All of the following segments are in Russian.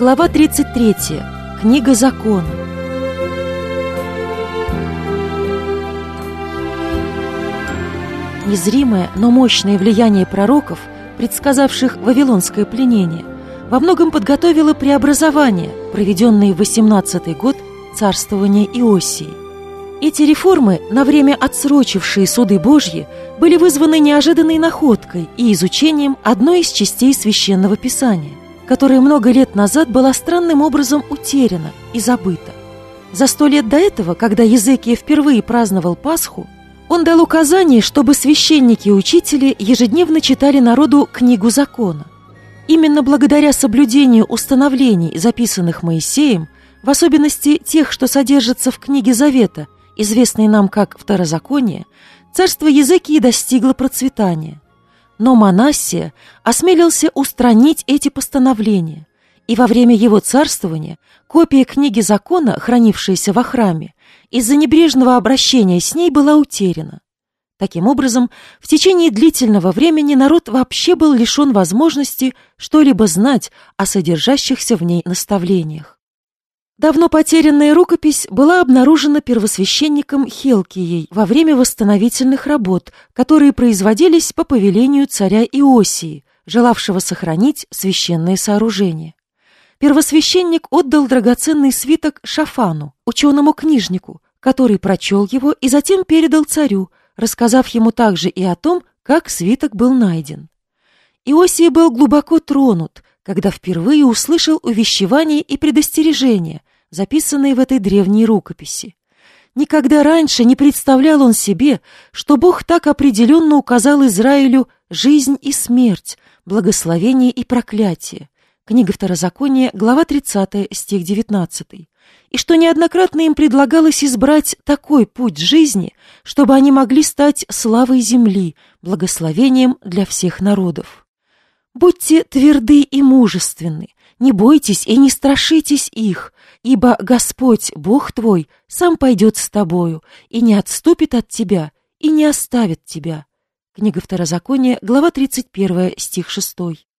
глава 33. Книга Закона. Незримое, но мощное влияние пророков, предсказавших вавилонское пленение, во многом подготовило преобразования, проведенные в 18-й год царствования Иосии. Эти реформы, на время отсрочившие суды Божьи, были вызваны неожиданной находкой и изучением одной из частей Священного Писания, которая много лет назад была странным образом утеряна и забыта. За 100 лет до этого, когда Иезекия впервые праздновал Пасху, он дал указание, чтобы священники и учители ежедневно читали народу книгу Закона. Именно благодаря соблюдению установлений, записанных Моисеем, в особенности тех, что содержатся в книге Завета, известной нам как Второзаконие, царство Иезекии достигло процветания. Но Манассия осмелился устранить эти постановления, и во время его царствования копия книги Закона, хранившаяся во храме, из-за небрежного обращения с ней была утеряна. Таким образом, в течение длительного времени народ вообще был лишен возможности что-либо знать о содержащихся в ней наставлениях. Давно потерянная рукопись была обнаружена первосвященником Хилкией во время восстановительных работ, которые производились по повелению царя Иосии, желавшего сохранить священное сооружение. Первосвященник отдал драгоценный свиток Шафану, ученому-книжнику, который прочел его и затем передал царю, рассказав ему также и о том, как свиток был найден. Иосия был глубоко тронут, когда впервые услышал увещевания и предостережения, записанные в этой древней рукописи. Никогда раньше не представлял он себе, что Бог так определенно указал Израилю жизнь и смерть, благословение и проклятие. Книга Второзакония, глава 30, стих 19. И что неоднократно им предлагалось избрать такой путь жизни, чтобы они могли стать славой земли, благословением для всех народов. «Будьте тверды и мужественны, не бойтесь и не страшитесь их, ибо Господь, Бог твой, сам пойдет с тобою и не отступит от тебя и не оставит тебя». Книга Второзакония, глава 31, стих 6.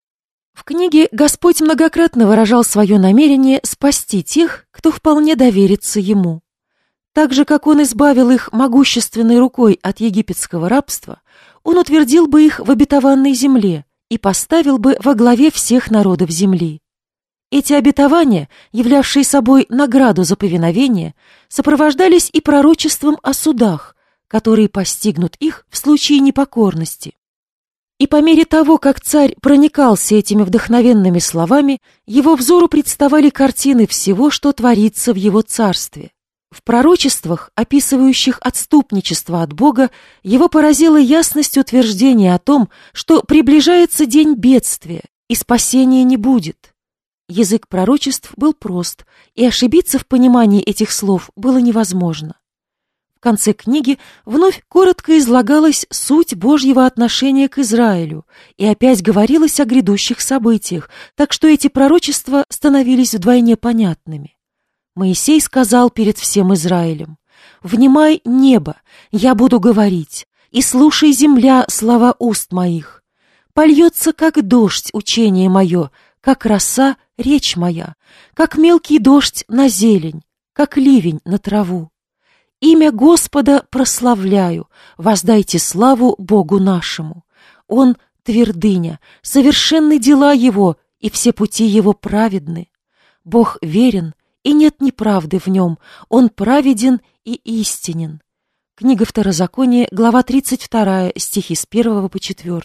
В книге Господь многократно выражал свое намерение спасти тех, кто вполне доверится Ему. Так же, как Он избавил их могущественной рукой от египетского рабства, Он утвердил бы их в обетованной земле и поставил бы во главе всех народов земли. Эти обетования, являвшие собой награду за повиновение, сопровождались и пророчеством о судах, которые постигнут их в случае непокорности. И по мере того, как царь проникался этими вдохновенными словами, его взору представали картины всего, что творится в его царстве. В пророчествах, описывающих отступничество от Бога, его поразила ясность утверждения о том, что приближается день бедствия, и спасения не будет. Язык пророчеств был прост, и ошибиться в понимании этих слов было невозможно. В конце книги вновь коротко излагалась суть Божьего отношения к Израилю, и опять говорилось о грядущих событиях, так что эти пророчества становились вдвойне понятными. Моисей сказал перед всем Израилем: «Внимай, небо, я буду говорить, и слушай, земля, слова уст моих. Польется, как дождь, учение мое, как роса, речь моя, как мелкий дождь на зелень, как ливень на траву. Имя Господа прославляю, воздайте славу Богу нашему. Он твердыня, совершенны дела Его, и все пути Его праведны. Бог верен, и нет неправды в Нем, Он праведен и истинен». Книга Второзакония, глава 32, стихи с 1 по 4.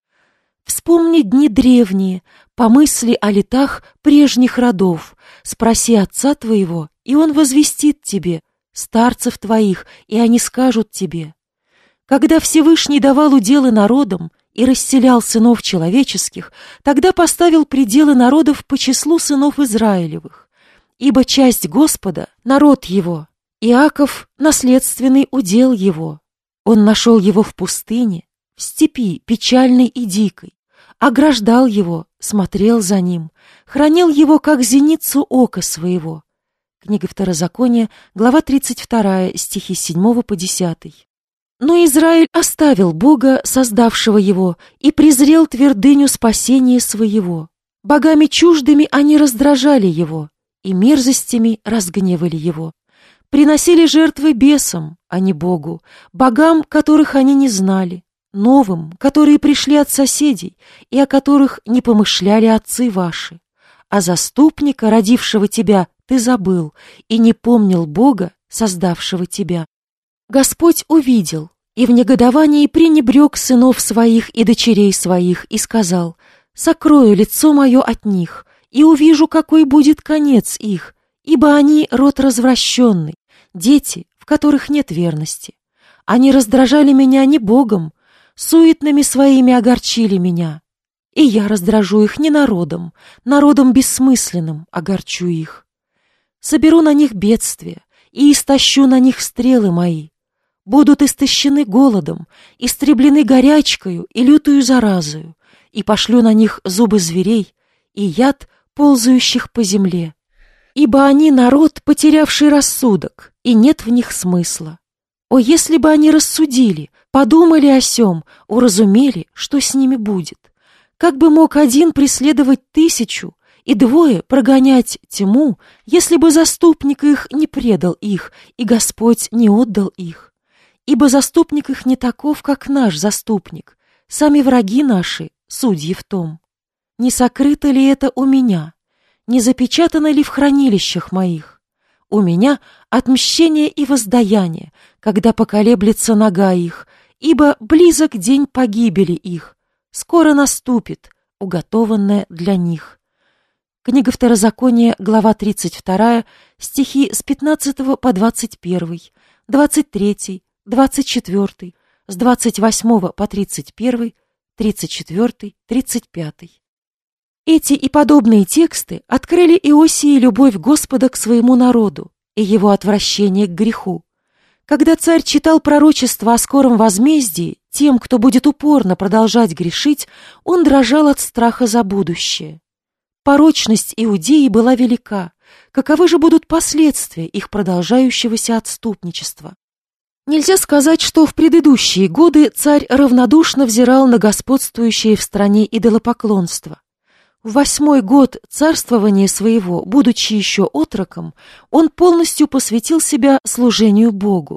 «Вспомни дни древние, помысли о летах прежних родов, спроси отца твоего, и он возвестит тебе, старцев твоих, и они скажут тебе. Когда Всевышний давал уделы народам и расселял сынов человеческих, тогда поставил пределы народов по числу сынов Израилевых. Ибо часть Господа — народ его, Иаков — наследственный удел его. Он нашел его в пустыне, в степи печальной и дикой, ограждал его, смотрел за ним, хранил его, как зеницу ока своего». Книга Второзакония, глава 32, стихи с 7 по 10. Но Израиль оставил Бога, создавшего его, и презрел твердыню спасения своего. Богами чуждыми они раздражали его, и мерзостями разгневали его. Приносили жертвы бесам, а не Богу, богам, которых они не знали, новым, которые пришли от соседей и о которых не помышляли отцы ваши. А заступника, родившего тебя, ты забыл и не помнил Бога, создавшего тебя. Господь увидел и в негодовании пренебрег сынов своих и дочерей своих и сказал: «Сокрою лицо мое от них, и увижу, какой будет конец их, ибо они род развращенный, дети, в которых нет верности. Они раздражали меня не Богом, суетными своими огорчили меня. И я раздражу их не народом, народом бессмысленным огорчу их. Соберу на них бедствия и истощу на них стрелы мои. Будут истощены голодом, истреблены горячкою и лютую заразою, и пошлю на них зубы зверей и яд ползающих по земле. Ибо они народ, потерявший рассудок, и нет в них смысла. О, если бы они рассудили, подумали о сем, уразумели, что с ними будет. Как бы мог один преследовать 1000 и 2 прогонять тьму, если бы заступник их не предал их, и Господь не отдал их? Ибо заступник их не таков, как наш заступник, сами враги наши, судьи в том. Не сокрыто ли это у меня? Не запечатано ли в хранилищах моих? У меня отмщение и воздаяние, когда поколеблется нога их, ибо близок день погибели их, скоро наступит, уготованное для них». Книга Второзакония, глава 32, стихи с 15 по 21, 23, 24, с 28 по 31, 34, 35. Эти и подобные тексты открыли Иосии любовь Господа к своему народу и его отвращение к греху. Когда царь читал пророчество о скором возмездии тем, кто будет упорно продолжать грешить, он дрожал от страха за будущее. Порочность Иудеи была велика. Каковы же будут последствия их продолжающегося отступничества? Нельзя сказать, что в предыдущие годы царь равнодушно взирал на господствующее в стране идолопоклонство. В 8-й год царствования своего, будучи еще отроком, он полностью посвятил себя служению Богу.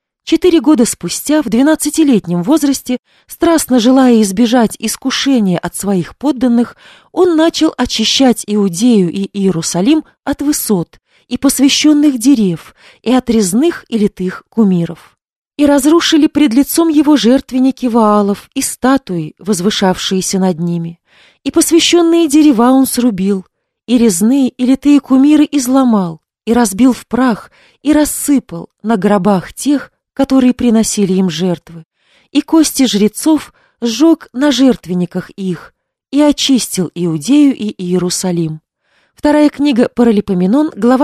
4 года спустя, в 12-летнем возрасте, страстно желая избежать искушения от своих подданных, он начал очищать Иудею и Иерусалим от высот и посвященных дерев, и от резных и литых кумиров. И разрушили пред лицом его жертвенники Ваалов и статуи, возвышавшиеся над ними. И посвященные дерева он срубил, и резные и литые кумиры изломал, и разбил в прах, и рассыпал на гробах тех, которые приносили им жертвы, и кости жрецов сжег на жертвенниках их, и очистил Иудею и Иерусалим. Вторая книга Паралипоменон, глава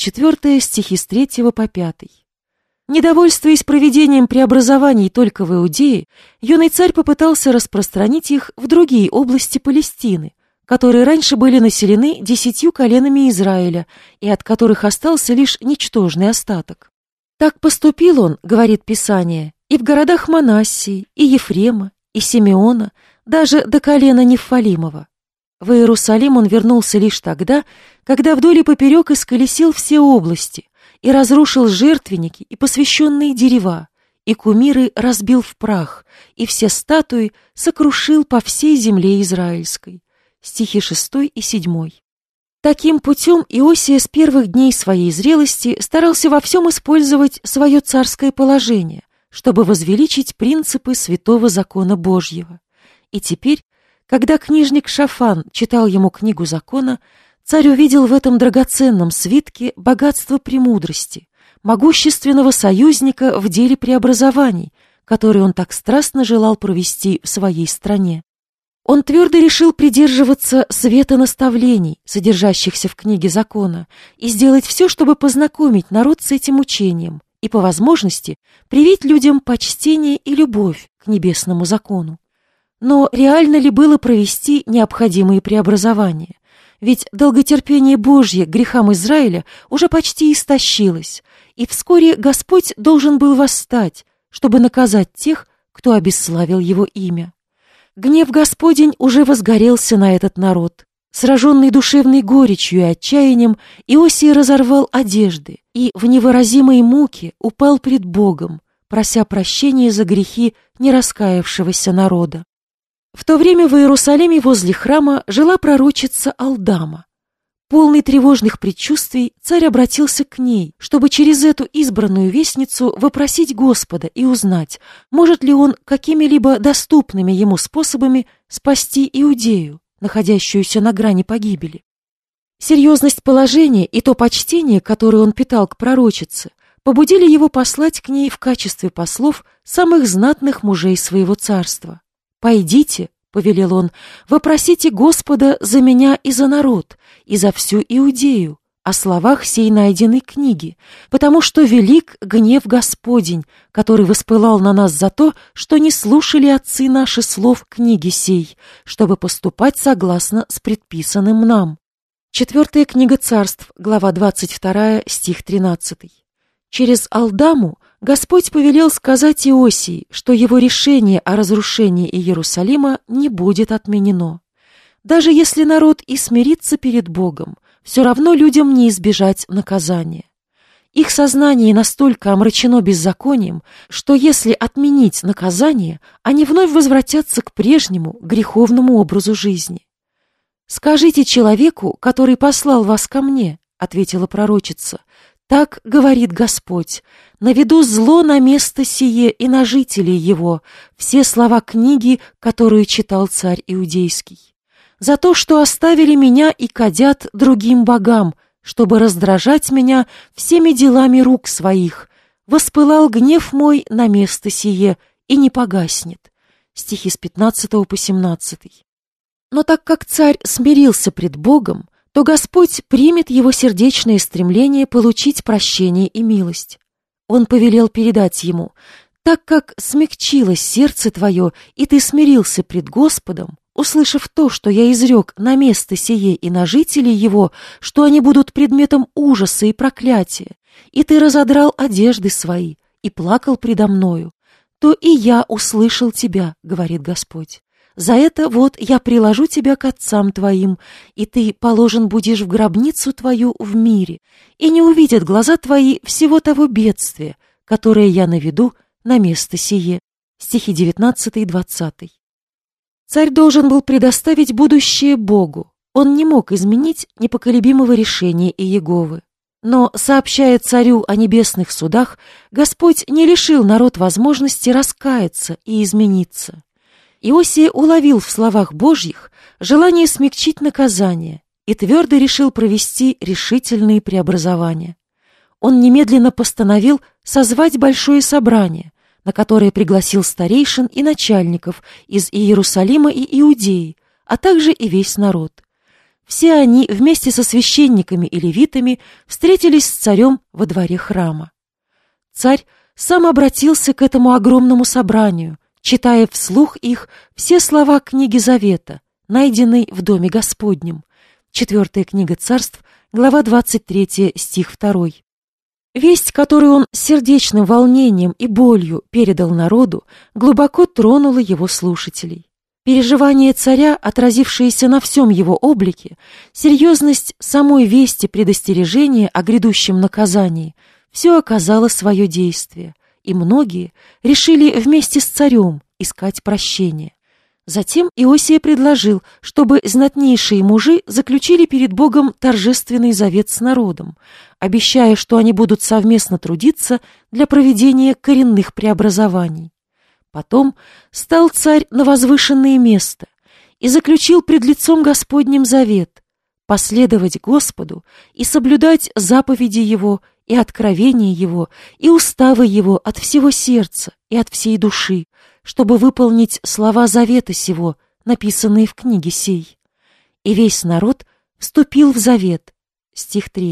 34, стихи с 3 по 5. Недовольствуясь проведением преобразований только в Иудее, юный царь попытался распространить их в другие области Палестины, которые раньше были населены 10 коленами Израиля и от которых остался лишь ничтожный остаток. Так поступил он, говорит Писание, и в городах Манассии, и Ефрема, и Симеона, даже до колена Нефалимова. В Иерусалим он вернулся лишь тогда, когда вдоль и поперек исколесил все области и разрушил жертвенники и посвященные дерева, и кумиры разбил в прах, и все статуи сокрушил по всей земле израильской. Стихи 6 и 7. Таким путем Иосия с первых дней своей зрелости старался во всем использовать свое царское положение, чтобы возвеличить принципы святого закона Божьего. И теперь, когда книжник Шафан читал ему книгу закона, царь увидел в этом драгоценном свитке богатство премудрости, могущественного союзника в деле преобразований, который он так страстно желал провести в своей стране. Он твердо решил придерживаться света наставлений, содержащихся в книге закона, и сделать все, чтобы познакомить народ с этим учением и, по возможности, привить людям почтение и любовь к небесному закону. Но реально ли было провести необходимые преобразования? Ведь долготерпение Божье к грехам Израиля уже почти истощилось, и вскоре Господь должен был восстать, чтобы наказать тех, кто обесславил его имя. Гнев Господень уже возгорелся на этот народ, Сраженный душевной горечью и отчаянием, Иосия разорвал одежды и в невыразимой муке упал пред Богом, прося прощения за грехи нераскаявшегося народа. В то время в Иерусалиме возле храма жила пророчица Алдама. Полный тревожных предчувствий, царь обратился к ней, чтобы через эту избранную вестницу вопросить Господа и узнать, может ли он какими-либо доступными ему способами спасти Иудею, находящуюся на грани погибели. Серьезность положения и то почтение, которое он питал к пророчице, побудили его послать к ней в качестве послов самых знатных мужей своего царства. «Пойдите», — повелел он, — «вопросите Господа за меня и за народ, и за всю Иудею, о словах сей найденной книги, потому что велик гнев Господень, который воспылал на нас за то, что не слушали отцы наши слов книги сей, чтобы поступать согласно с предписанным нам». 4 книга Царств, глава 22, стих 13. Через Алдаму Господь повелел сказать Иосии, что его решение о разрушении Иерусалима не будет отменено. Даже если народ и смирится перед Богом, все равно людям не избежать наказания. Их сознание настолько омрачено беззаконием, что если отменить наказание, они вновь возвратятся к прежнему греховному образу жизни. «Скажите человеку, который послал вас ко мне», — ответила пророчица, — «так говорит Господь, наведу зло на место сие и на жителей его, все слова книги, которую читал царь Иудейский, за то, что оставили меня и кадят другим богам, чтобы раздражать меня всеми делами рук своих. Воспылал гнев мой на место сие и не погаснет». Стихи с 15 по 17. Но так как царь смирился пред Богом, то Господь примет его сердечное стремление получить прощение и милость. Он повелел передать ему: «Так как смягчилось сердце твое, и ты смирился пред Господом, услышав то, что я изрек на место сие и на жителей его, что они будут предметом ужаса и проклятия, и ты разодрал одежды свои и плакал предо мною, то и я услышал тебя, говорит Господь. За это вот я приложу тебя к отцам твоим, и ты положен будешь в гробницу твою в мире, и не увидят глаза твои всего того бедствия, которое я наведу на место сие». Стихи 19 и 20. Царь должен был предоставить будущее Богу. Он не мог изменить непоколебимого решения Иеговы. Но, сообщая царю о небесных судах, Господь не лишил народ возможности раскаяться и измениться. Иосия уловил в словах Божьих желание смягчить наказание и твердо решил провести решительные преобразования. Он немедленно постановил созвать большое собрание, на которое пригласил старейшин и начальников из Иерусалима и Иудеи, а также и весь народ. Все они вместе со священниками и левитами встретились с царем во дворе храма. Царь сам обратился к этому огромному собранию, читая вслух их все слова книги Завета, найденной в Доме Господнем. 4 книга Царств, глава 23, стих 2. Весть, которую он с сердечным волнением и болью передал народу, глубоко тронула его слушателей. Переживание царя, отразившееся на всем его облике, серьезность самой вести предостережения о грядущем наказании, все оказало свое действие, и многие решили вместе с царем искать прощения. Затем Иосия предложил, чтобы знатнейшие мужи заключили перед Богом торжественный завет с народом, обещая, что они будут совместно трудиться для проведения коренных преобразований. Потом стал царь на возвышенное место и заключил пред лицом Господним завет последовать Господу и соблюдать заповеди Его и откровения Его, и уставы Его от всего сердца и от всей души, чтобы выполнить слова завета сего, написанные в книге сей. И весь народ вступил в завет. Стих 3.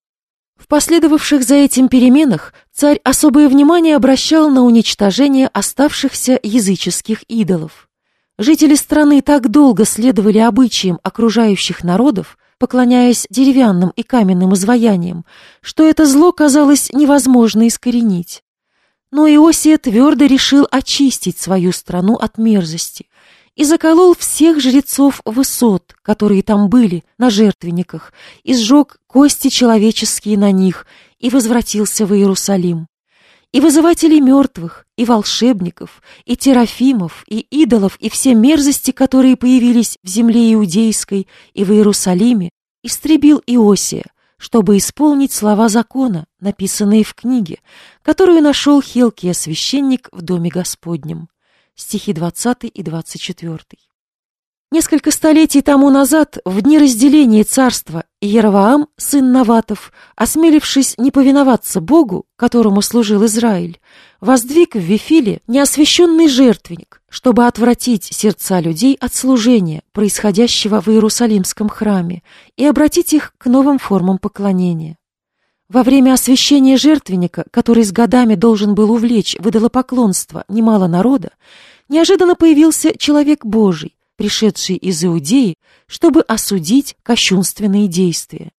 В последовавших за этим переменах царь особое внимание обращал на уничтожение оставшихся языческих идолов. Жители страны так долго следовали обычаям окружающих народов, поклоняясь деревянным и каменным изваяниям, что это зло казалось невозможно искоренить. Но Иосия твердо решил очистить свою страну от мерзости и заколол всех жрецов высот, которые там были, на жертвенниках, и сжег кости человеческие на них, и возвратился в Иерусалим. И вызывателей мертвых, и волшебников, и терафимов, и идолов, и все мерзости, которые появились в земле иудейской и в Иерусалиме, истребил Иосия, чтобы исполнить слова закона, написанные в книге, которую нашел Хилкия священник в доме Господнем. Стихи 20 и 24. Несколько столетий тому назад, в дни разделения царства, Иеровоам, сын Наватов, осмелившись не повиноваться Богу, которому служил Израиль, воздвиг в Вифиле неосвященный жертвенник, чтобы отвратить сердца людей от служения, происходящего в Иерусалимском храме, и обратить их к новым формам поклонения. Во время освящения жертвенника, который с годами должен был увлечь в идолопоклонство немало народа, неожиданно появился человек Божий, пришедший из Иудеи, чтобы осудить кощунственные действия.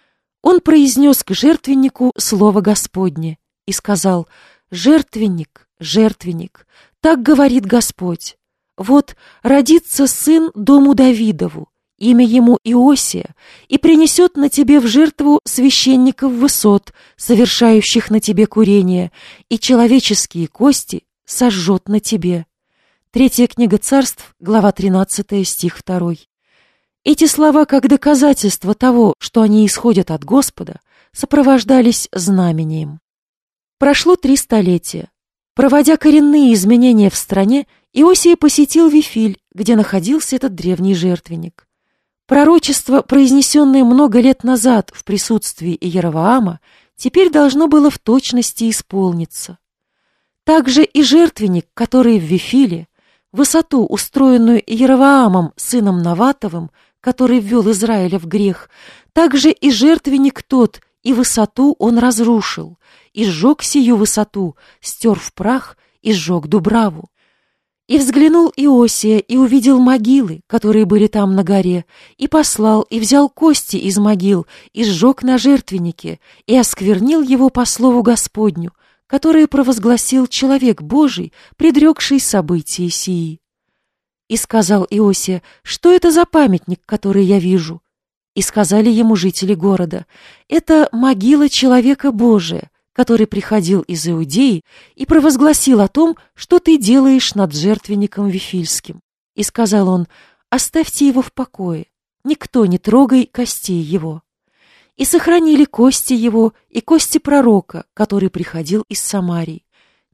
Он произнес к жертвеннику слово Господне и сказал: «Жертвенник, жертвенник, так говорит Господь, вот родится сын дому Давидову, имя ему Иосия, и принесет на тебе в жертву священников высот, совершающих на тебе курение, и человеческие кости сожжет на тебе». Третья книга Царств, глава 13, стих 2. Эти слова, как доказательство того, что они исходят от Господа, сопровождались знамением. Прошло 3 столетия. Проводя коренные изменения в стране, Иосия посетил Вифиль, где находился этот древний жертвенник. Пророчество, произнесенное много лет назад в присутствии Иеровоама, теперь должно было в точности исполниться. Также и жертвенник, который в Вифиле, высоту, устроенную Иеровоамом, сыном Наватовым, который ввел Израиля в грех, также и жертвенник тот, и высоту он разрушил, и сжег сию высоту, стер в прах и сжег дубраву. И взглянул Иосия, и увидел могилы, которые были там на горе, и послал, и взял кости из могил, и сжег на жертвеннике, и осквернил его по слову Господню, которое провозгласил человек Божий, предрекший события сии. И сказал Иосия: «Что это за памятник, который я вижу?» И сказали ему жители города: «Это могила человека Божия, который приходил из Иудеи и провозгласил о том, что ты делаешь над жертвенником Вифильским». И сказал он: «Оставьте его в покое, никто не трогай костей его». И сохранили кости его и кости пророка, который приходил из Самарии.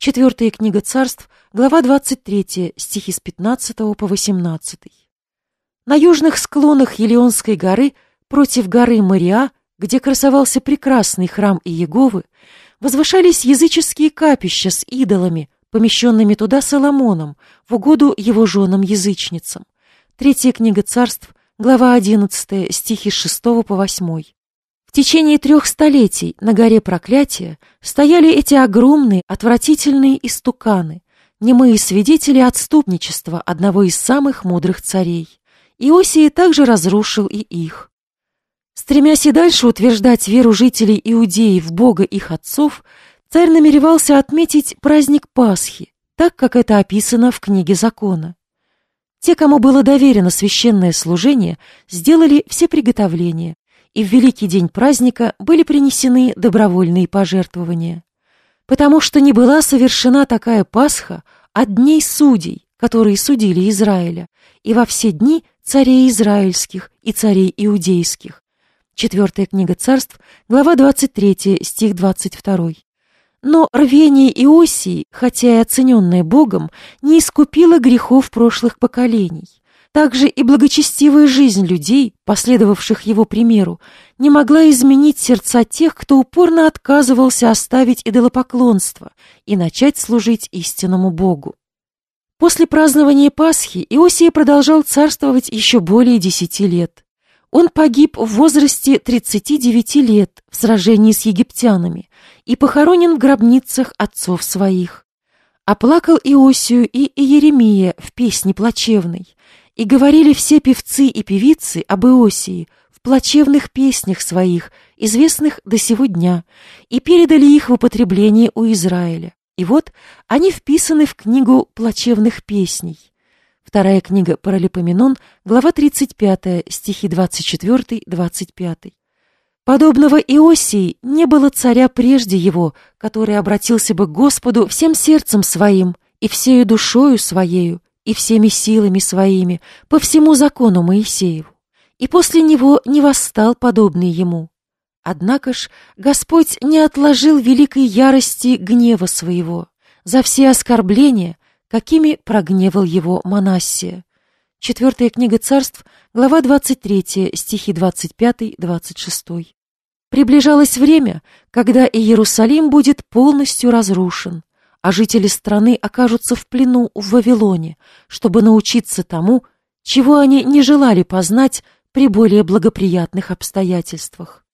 4 книга Царств, глава 23, стихи с 15 по 18. На южных склонах Елеонской горы, против горы Мориа, где красовался прекрасный храм Иеговы, возвышались языческие капища с идолами, помещенными туда Соломоном в угоду его женам-язычницам. 3 книга Царств, глава 11, стихи с 6 по 8. В течение 3 столетий на горе Проклятия стояли эти огромные, отвратительные истуканы, немые свидетели отступничества одного из самых мудрых царей. Иосия также разрушил и их. Стремясь и дальше утверждать веру жителей Иудеи в Бога их отцов, царь намеревался отметить праздник Пасхи, так как это описано в книге Закона. Те, кому было доверено священное служение, сделали все приготовления, и в великий день праздника были принесены добровольные пожертвования. Потому что не была совершена такая Пасха от дней судей, которые судили Израиля, и во все дни царей израильских и царей иудейских. 4 книга Царств, глава 23, стих 22. Но рвение Иосии, хотя и оцененное Богом, не искупило грехов прошлых поколений. Также и благочестивая жизнь людей, последовавших его примеру, не могла изменить сердца тех, кто упорно отказывался оставить идолопоклонство и начать служить истинному Богу. После празднования Пасхи Иосия продолжал царствовать еще более 10 лет. Он погиб в возрасте 39 лет в сражении с египтянами и похоронен в гробницах отцов своих. Оплакал Иосию и Иеремия в песне плачевной, и говорили все певцы и певицы об Иосии в плачевных песнях своих, известных до сего дня, и передали их в употребление у Израиля. И вот они вписаны в книгу плачевных песней. В Вторая книга Паралипоменон, глава 35, стихи 24-25. Подобного Иосии не было царя прежде его, который обратился бы к Господу всем сердцем своим, и всею душою своею, и всеми силами своими, по всему закону Моисееву. И после него не восстал подобный ему. Однако ж Господь не отложил великой ярости гнева своего за все оскорбления, какими прогневал его Манассия. Четвертая книга Царств, глава 23, стихи 25-26. Приближалось время, когда Иерусалим будет полностью разрушен, а жители страны окажутся в плену в Вавилоне, чтобы научиться тому, чего они не желали познать при более благоприятных обстоятельствах.